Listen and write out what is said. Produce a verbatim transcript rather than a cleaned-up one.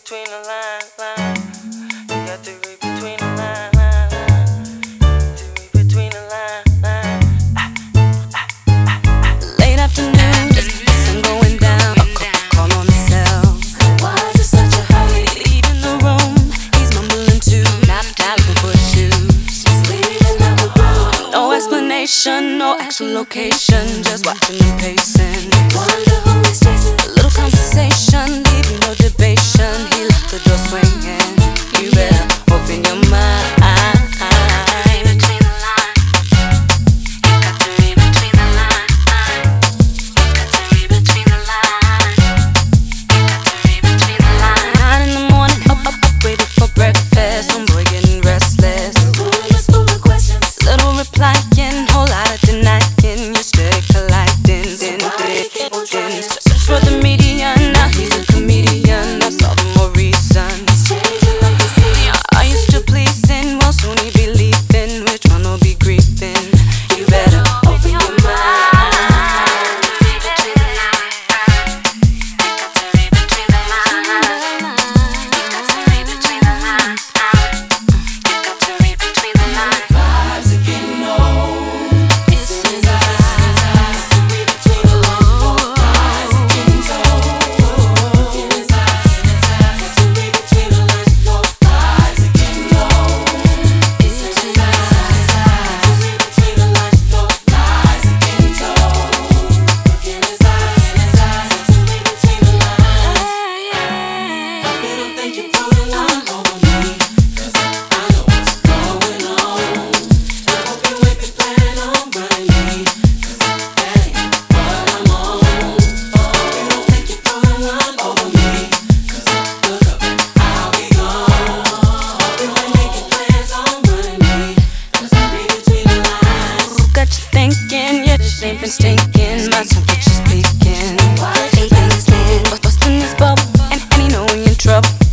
between the lines, lines. You got to read between the lines, lines, lines. To read between the lines, lines. Ah, ah, ah, ah. Late afternoon, just some going down. Call on the cell. Why is it such a hurry? Leaving the room, he's mumbling too. Not looking for shoes. Just leaving out the room. No explanation, no actual location. Just watching him pacing. Wonder who he's chasing. A little conversation, leaving no debation. He left the door swinging. You better open your mind. Search for the median, now he's a comedian. That's all the more reason. Are you still pleasing? Well, soon he be leaving. Which one will be grieving? You better open your mind. Vibes are getting old. It's his eyes. Ain't been stinking, my temperature's peaking. Ain't been listening, busting this bubble, and, and you know when you're in trouble.